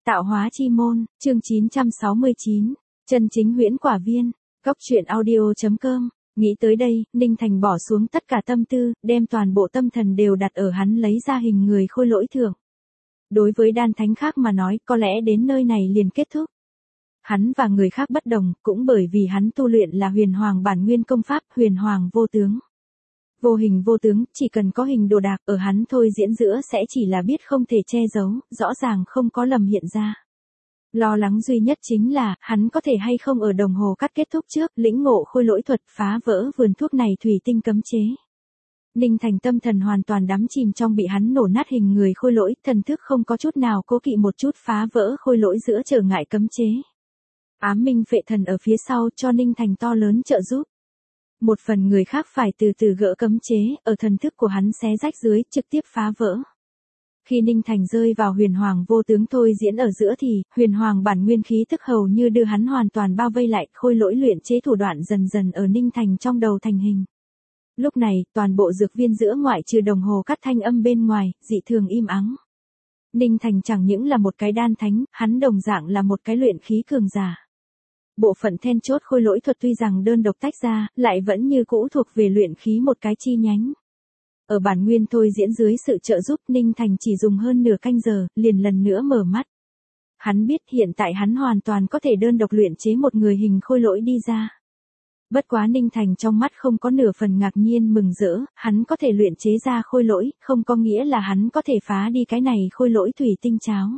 Tạo hóa chi môn, chương 969, chân chính huyễn quả viên, Cóc truyện audio.com. Nghĩ tới đây, Ninh Thành bỏ xuống tất cả tâm tư, đem toàn bộ tâm thần đều đặt ở hắn lấy ra hình người khôi lỗi thượng. Đối với đan thánh khác mà nói, có lẽ đến nơi này liền kết thúc. Hắn và người khác bất đồng, cũng bởi vì hắn tu luyện là huyền hoàng bản nguyên công pháp, huyền hoàng vô tướng. Vô hình vô tướng, chỉ cần có hình đồ đạc ở hắn thôi diễn giữa sẽ chỉ là biết không thể che giấu, rõ ràng không có lầm hiện ra. Lo lắng duy nhất chính là, hắn có thể hay không ở đồng hồ cắt kết thúc trước, lĩnh ngộ khôi lỗi thuật phá vỡ vườn thuốc này thủy tinh cấm chế. Ninh Thành tâm thần hoàn toàn đắm chìm trong bị hắn nổ nát hình người khôi lỗi, thần thức không có chút nào cố kỵ một chút phá vỡ khôi lỗi giữa trở ngại cấm chế. Ám minh phệ thần ở phía sau cho Ninh Thành to lớn trợ giúp. Một phần người khác phải từ từ gỡ cấm chế, ở thần thức của hắn xé rách dưới, trực tiếp phá vỡ. Khi Ninh Thành rơi vào huyền hoàng vô tướng thôi diễn ở giữa thì, huyền hoàng bản nguyên khí tức hầu như đưa hắn hoàn toàn bao vây lại, khôi lỗi luyện chế thủ đoạn dần dần ở Ninh Thành trong đầu thành hình. Lúc này, toàn bộ dược viên giữa ngoại trừ đồng hồ cắt thanh âm bên ngoài, dị thường im ắng. Ninh Thành chẳng những là một cái đan thánh, hắn đồng dạng là một cái luyện khí cường giả. Bộ phận then chốt khôi lỗi thuật tuy rằng đơn độc tách ra, lại vẫn như cũ thuộc về luyện khí một cái chi nhánh. Ở bản nguyên thôi diễn dưới sự trợ giúp, Ninh Thành chỉ dùng hơn nửa canh giờ, liền lần nữa mở mắt. Hắn biết hiện tại hắn hoàn toàn có thể đơn độc luyện chế một người hình khôi lỗi đi ra. Bất quá Ninh Thành trong mắt không có nửa phần ngạc nhiên mừng rỡ, hắn có thể luyện chế ra khôi lỗi, không có nghĩa là hắn có thể phá đi cái này khôi lỗi thủy tinh cháo.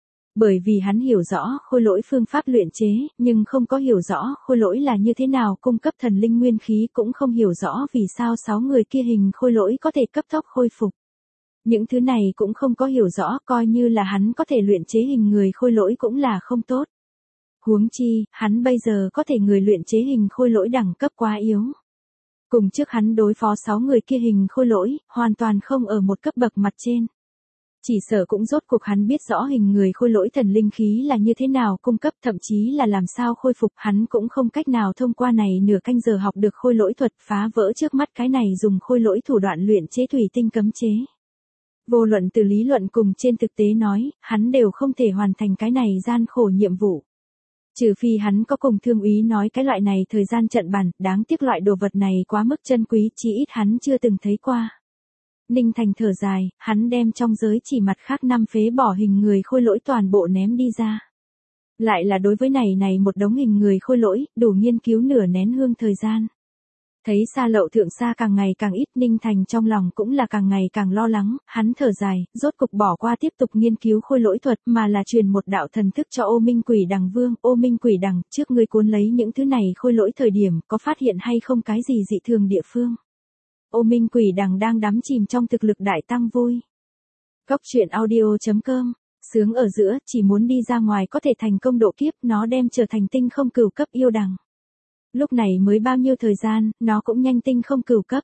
Bởi vì hắn hiểu rõ khôi lỗi phương pháp luyện chế, nhưng không có hiểu rõ khôi lỗi là như thế nào cung cấp thần linh nguyên khí, cũng không hiểu rõ vì sao 6 người kia hình khôi lỗi có thể cấp tốc khôi phục. Những thứ này cũng không có hiểu rõ, coi như là hắn có thể luyện chế hình người khôi lỗi cũng là không tốt. Huống chi, hắn bây giờ có thể người luyện chế hình khôi lỗi đẳng cấp quá yếu. Cùng trước hắn đối phó 6 người kia hình khôi lỗi, hoàn toàn không ở một cấp bậc mặt trên. Chỉ sợ cũng rốt cuộc hắn biết rõ hình người khôi lỗi thần linh khí là như thế nào cung cấp, thậm chí là làm sao khôi phục, hắn cũng không cách nào thông qua này nửa canh giờ học được khôi lỗi thuật phá vỡ trước mắt cái này dùng khôi lỗi thủ đoạn luyện chế thủy tinh cấm chế. Vô luận từ lý luận cùng trên thực tế nói, hắn đều không thể hoàn thành cái này gian khổ nhiệm vụ. Trừ phi hắn có cùng thương úy nói cái loại này thời gian trận bàn, đáng tiếc loại đồ vật này quá mức chân quý, chí ít hắn chưa từng thấy qua. Ninh Thành thở dài, hắn đem trong giới chỉ mặt khác 5 phế bỏ hình người khôi lỗi toàn bộ ném đi ra. Lại là đối với này một đống hình người khôi lỗi, đủ nghiên cứu nửa nén hương thời gian. Thấy xa lậu thượng xa càng ngày càng ít, Ninh Thành trong lòng cũng là càng ngày càng lo lắng, hắn thở dài, rốt cục bỏ qua tiếp tục nghiên cứu khôi lỗi thuật mà là truyền một đạo thần thức cho Ô Minh Quỷ Đằng Vương. Ô Minh Quỷ Đằng, trước ngươi cuốn lấy những thứ này khôi lỗi thời điểm, có phát hiện hay không cái gì dị thường địa phương? Ô Minh Quỷ Đằng đang đắm chìm trong thực lực đại tăng vui. Cóc truyện audio.com, sướng ở giữa, chỉ muốn đi ra ngoài có thể thành công độ kiếp, nó đem trở thành tinh không cửu cấp yêu đằng. Lúc này mới bao nhiêu thời gian, nó cũng nhanh tinh không cửu cấp.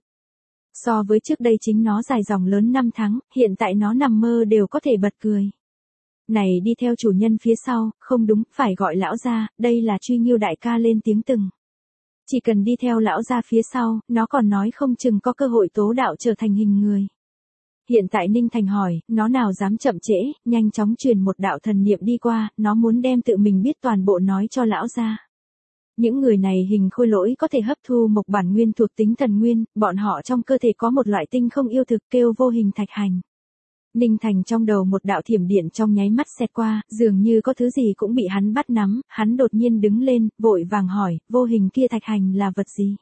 So với trước đây chính nó dài dòng lớn 5 tháng, hiện tại nó nằm mơ đều có thể bật cười. Này đi theo chủ nhân phía sau, không đúng, phải gọi lão gia, đây là Truy Nghiêu đại ca lên tiếng từng. Chỉ cần đi theo lão gia phía sau, nó còn nói không chừng có cơ hội tố đạo trở thành hình người. Hiện tại Ninh Thành hỏi, nó nào dám chậm trễ, nhanh chóng truyền một đạo thần niệm đi qua, nó muốn đem tự mình biết toàn bộ nói cho lão gia. Những người này hình khôi lỗi có thể hấp thu mộc bản nguyên thuộc tính thần nguyên, bọn họ trong cơ thể có một loại tinh không yêu thực kêu vô hình thạch hành. Ninh Thành trong đầu một đạo thiểm điện trong nháy mắt xẹt qua, dường như có thứ gì cũng bị hắn bắt nắm, hắn đột nhiên đứng lên, vội vàng hỏi, vô hình kia thạch hành là vật gì?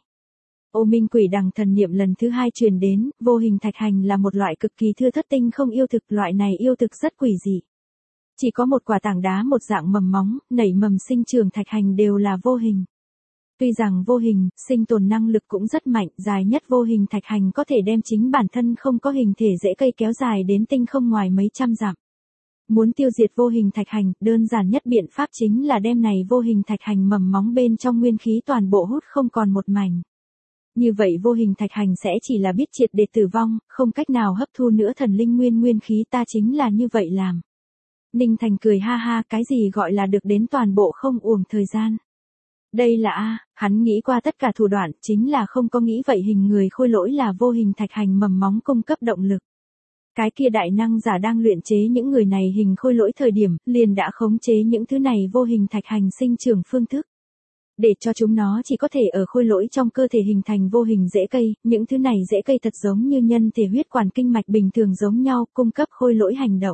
Ô Minh Quỷ Đằng thần niệm lần thứ 2 truyền đến, vô hình thạch hành là một loại cực kỳ thưa thất tinh không yêu thực, loại này yêu thực rất quỷ dị. Chỉ có một quả tảng đá một dạng mầm móng, nảy mầm sinh trưởng thạch hành đều là vô hình. Tuy rằng vô hình, sinh tồn năng lực cũng rất mạnh, dài nhất vô hình thạch hành có thể đem chính bản thân không có hình thể rễ cây kéo dài đến tinh không ngoài mấy trăm dặm. Muốn tiêu diệt vô hình thạch hành, đơn giản nhất biện pháp chính là đem này vô hình thạch hành mầm móng bên trong nguyên khí toàn bộ hút không còn một mảnh. Như vậy vô hình thạch hành sẽ chỉ là biết triệt để tử vong, không cách nào hấp thu nữa thần linh nguyên khí, ta chính là như vậy làm. Ninh Thành cười ha ha, cái gì gọi là được đến toàn bộ không uổng thời gian. Đây là hắn nghĩ qua tất cả thủ đoạn, chính là không có nghĩ vậy hình người khôi lỗi là vô hình thạch hành mầm móng cung cấp động lực. Cái kia đại năng giả đang luyện chế những người này hình khôi lỗi thời điểm, liền đã khống chế những thứ này vô hình thạch hành sinh trưởng phương thức. Để cho chúng nó chỉ có thể ở khôi lỗi trong cơ thể hình thành vô hình rễ cây, những thứ này rễ cây thật giống như nhân thể huyết quản kinh mạch bình thường giống nhau, cung cấp khôi lỗi hành động.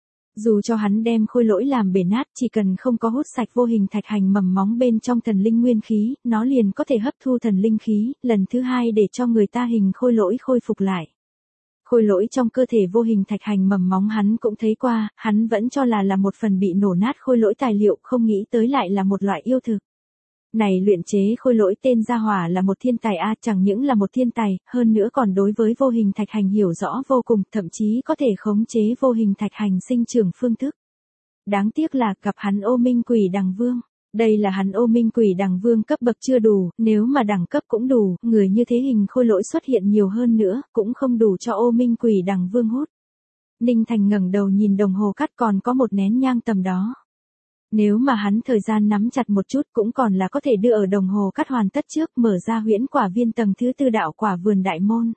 Dù cho hắn đem khôi lỗi làm bể nát, chỉ cần không có hút sạch vô hình thạch hành mầm móng bên trong thần linh nguyên khí, nó liền có thể hấp thu thần linh khí, lần thứ hai để cho người ta hình khôi lỗi khôi phục lại. Khôi lỗi trong cơ thể vô hình thạch hành mầm móng hắn cũng thấy qua, hắn vẫn cho là một phần bị nổ nát khôi lỗi tài liệu, không nghĩ tới lại là một loại yêu thực. Này luyện chế khôi lỗi tên Gia Hỏa là một thiên tài a, chẳng những là một thiên tài, hơn nữa còn đối với vô hình thạch hành hiểu rõ vô cùng, thậm chí có thể khống chế vô hình thạch hành sinh trưởng phương thức. Đáng tiếc là gặp hắn Ô Minh Quỷ Đằng Vương. Đây là hắn Ô Minh Quỷ Đằng Vương cấp bậc chưa đủ, nếu mà đẳng cấp cũng đủ, người như thế hình khôi lỗi xuất hiện nhiều hơn nữa, cũng không đủ cho Ô Minh Quỷ Đằng Vương hút. Ninh Thành ngẩng đầu nhìn đồng hồ cắt còn có một nén nhang tầm đó. Nếu mà hắn thời gian nắm chặt một chút cũng còn là có thể đưa ở đồng hồ cắt hoàn tất trước mở ra huyễn quả viên tầng thứ 4 đạo quả vườn đại môn.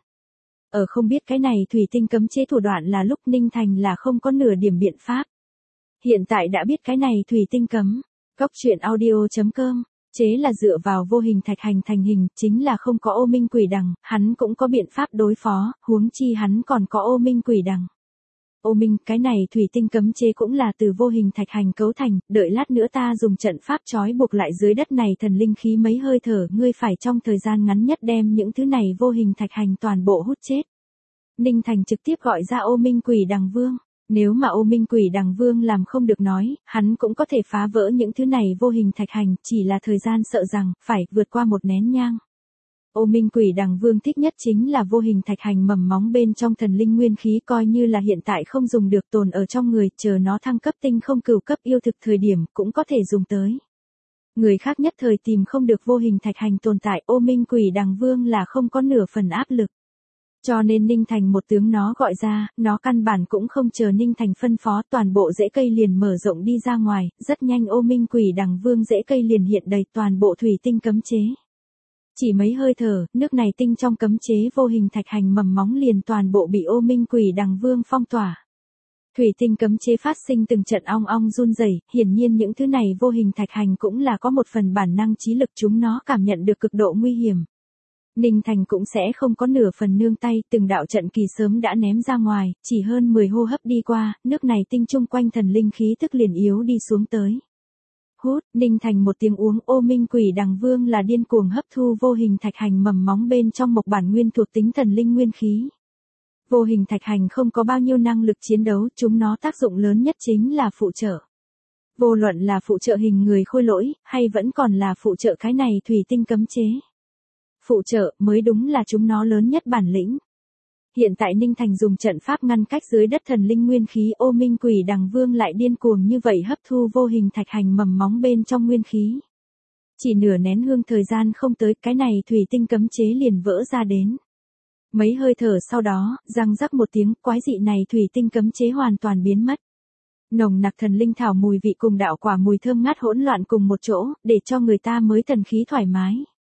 Ở không biết cái này thủy tinh cấm chế thủ đoạn là lúc Ninh Thành là không có nửa điểm biện pháp. Hiện tại đã biết cái này thủy tinh cấm. Góc truyện audio.com, chế là dựa vào vô hình thạch hành thành hình, chính là không có Ô Minh Quỷ Đằng, hắn cũng có biện pháp đối phó, huống chi hắn còn có Ô Minh Quỷ Đằng. Ô Minh, cái này thủy tinh cấm chế cũng là từ vô hình thạch hành cấu thành, đợi lát nữa ta dùng trận pháp trói buộc lại dưới đất này thần linh khí mấy hơi thở, ngươi phải trong thời gian ngắn nhất đem những thứ này vô hình thạch hành toàn bộ hút chết. Ninh Thành trực tiếp gọi ra Ô Minh Quỷ Đằng Vương. Nếu mà Ô Minh Quỷ Đằng Vương làm không được nói, hắn cũng có thể phá vỡ những thứ này vô hình thạch hành, chỉ là thời gian sợ rằng, phải vượt qua một nén nhang. Ô Minh Quỷ Đằng Vương thích nhất chính là vô hình thạch hành mầm móng bên trong thần linh nguyên khí, coi như là hiện tại không dùng được tồn ở trong người, chờ nó thăng cấp tinh không cửu cấp yêu thực thời điểm cũng có thể dùng tới. Người khác nhất thời tìm không được vô hình thạch hành tồn tại, Ô Minh Quỷ Đằng Vương là không có nửa phần áp lực. Cho nên Ninh Thành một tướng nó gọi ra, nó căn bản cũng không chờ Ninh Thành phân phó, toàn bộ rễ cây liền mở rộng đi ra ngoài, rất nhanh Ô Minh Quỷ Đằng Vương rễ cây liền hiện đầy toàn bộ thủy tinh cấm chế. Chỉ mấy hơi thở, nước này tinh trong cấm chế vô hình thạch hành mầm móng liền toàn bộ bị Ô Minh Quỷ Đằng Vương phong tỏa. Thủy tinh cấm chế phát sinh từng trận ong ong run rẩy, hiển nhiên những thứ này vô hình thạch hành cũng là có một phần bản năng trí lực, chúng nó cảm nhận được cực độ nguy hiểm. Ninh Thành cũng sẽ không có nửa phần nương tay, từng đạo trận kỳ sớm đã ném ra ngoài, chỉ hơn 10 hô hấp đi qua, nước này tinh chung quanh thần linh khí tức liền yếu đi xuống tới. Hút, Ninh Thành một tiếng uống, Ô Minh Quỷ Đằng Vương là điên cuồng hấp thu vô hình thạch hành mầm móng bên trong mộc bản nguyên thuộc tính thần linh nguyên khí. Vô hình thạch hành không có bao nhiêu năng lực chiến đấu, chúng nó tác dụng lớn nhất chính là phụ trợ. Vô luận là phụ trợ hình người khôi lỗi, hay vẫn còn là phụ trợ cái này thủy tinh cấm chế. Phụ trợ mới đúng là chúng nó lớn nhất bản lĩnh. Hiện tại Ninh Thành dùng trận pháp ngăn cách dưới đất thần linh nguyên khí, Ô Minh Quỷ Đằng Vương lại điên cuồng như vậy hấp thu vô hình thạch hành mầm móng bên trong nguyên khí. Chỉ nửa nén hương thời gian không tới, cái này thủy tinh cấm chế liền vỡ ra đến. Mấy hơi thở sau đó, răng rắc một tiếng, quái dị này thủy tinh cấm chế hoàn toàn biến mất. Nồng nặc thần linh thảo mùi vị cùng đạo quả mùi thơm ngát hỗn loạn cùng một chỗ, để cho người ta mới thần khí thoải mái.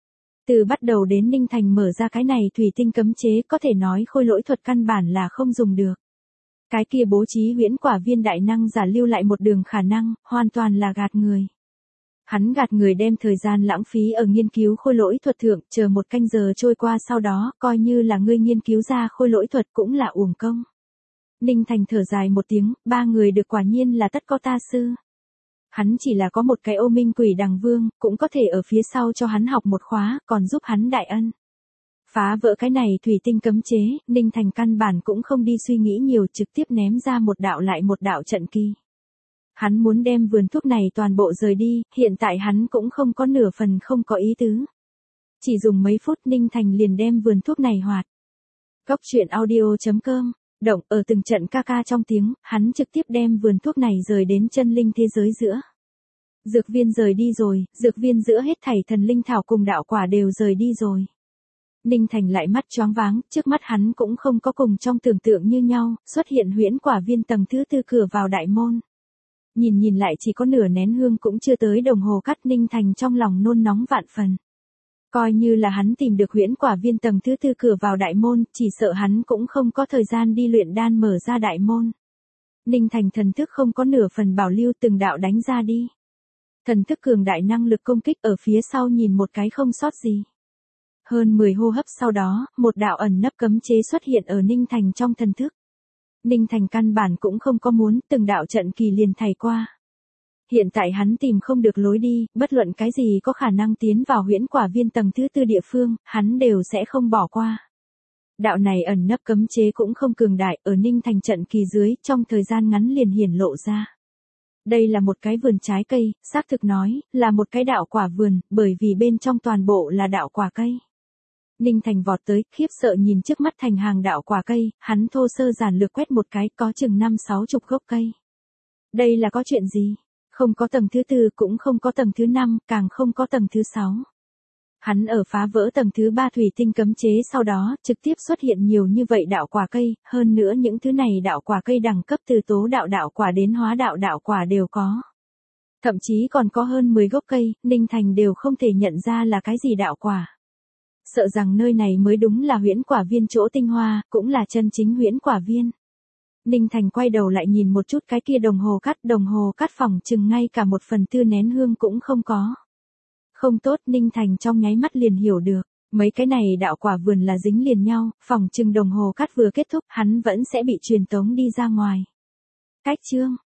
Từ bắt đầu đến Ninh Thành mở ra cái này thủy tinh cấm chế, có thể nói khôi lỗi thuật căn bản là không dùng được. Cái kia bố trí huyễn quả viên đại năng giả lưu lại một đường khả năng, hoàn toàn là gạt người. Hắn gạt người đem thời gian lãng phí ở nghiên cứu khôi lỗi thuật thượng, chờ một canh giờ trôi qua sau đó, coi như là ngươi nghiên cứu ra khôi lỗi thuật cũng là uổng công. Ninh Thành thở dài một tiếng, ba người được quả nhiên là tất có ta sư. Hắn chỉ là có một cái Ô Minh Quỷ Đằng Vương, cũng có thể ở phía sau cho hắn học một khóa, còn giúp hắn đại ân. Phá vỡ cái này thủy tinh cấm chế, Ninh Thành căn bản cũng không đi suy nghĩ nhiều, trực tiếp ném ra một đạo lại một đạo trận kỳ. Hắn muốn đem vườn thuốc này toàn bộ rời đi, hiện tại hắn cũng không có nửa phần không có ý tứ. Chỉ dùng mấy phút Ninh Thành liền đem vườn thuốc này hoạt. Góc truyện audio.com, động ở từng trận ca ca trong tiếng, hắn trực tiếp đem vườn thuốc này rời đến chân linh thế giới giữa. Dược viên rời đi rồi, dược viên giữa hết thảy thần linh thảo cùng đạo quả đều rời đi rồi. Ninh Thành lại mắt choáng váng, trước mắt hắn cũng không có cùng trong tưởng tượng như nhau, xuất hiện huyễn quả viên tầng thứ 4 cửa vào đại môn. Nhìn lại chỉ có nửa nén hương cũng chưa tới đồng hồ cắt, Ninh Thành trong lòng nôn nóng vạn phần. Coi như là hắn tìm được huyễn quả viên tầng thứ 4 cửa vào đại môn, chỉ sợ hắn cũng không có thời gian đi luyện đan mở ra đại môn. Ninh Thành thần thức không có nửa phần bảo lưu, từng đạo đánh ra đi. Thần thức cường đại năng lực công kích ở phía sau nhìn một cái không sót gì. Hơn 10 hô hấp sau đó, một đạo ẩn nấp cấm chế xuất hiện ở Ninh Thành trong thần thức. Ninh Thành căn bản cũng không có muốn, từng đạo trận kỳ liền thảy qua. Hiện tại hắn tìm không được lối đi, bất luận cái gì có khả năng tiến vào huyễn quả viên tầng thứ 4 địa phương, hắn đều sẽ không bỏ qua. Đạo này ẩn nấp cấm chế cũng không cường đại, ở Ninh Thành trận kỳ dưới, trong thời gian ngắn liền hiển lộ ra. Đây là một cái vườn trái cây, xác thực nói, là một cái đạo quả vườn, bởi vì bên trong toàn bộ là đạo quả cây. Ninh Thành vọt tới, khiếp sợ nhìn trước mắt thành hàng đạo quả cây, hắn thô sơ giản lược quét một cái, có chừng 5-60 gốc cây. Đây là có chuyện gì? Không có tầng thứ 4, cũng không có tầng thứ 5, càng không có tầng thứ 6. Hắn ở phá vỡ tầng thứ 3 thủy tinh cấm chế sau đó, trực tiếp xuất hiện nhiều như vậy đạo quả cây, hơn nữa những thứ này đạo quả cây đẳng cấp từ tố đạo đạo quả đến hóa đạo đạo quả đều có. Thậm chí còn có hơn 10 gốc cây, Ninh Thành đều không thể nhận ra là cái gì đạo quả. Sợ rằng nơi này mới đúng là huyễn quả viên chỗ tinh hoa, cũng là chân chính huyễn quả viên. Ninh Thành quay đầu lại nhìn một chút cái kia đồng hồ cắt phòng chừng ngay cả 1/4 nén hương cũng không có. Không tốt, Ninh Thành trong nháy mắt liền hiểu được, mấy cái này đạo quả vườn là dính liền nhau, phòng chừng đồng hồ cắt vừa kết thúc, hắn vẫn sẽ bị truyền tống đi ra ngoài. Cách chương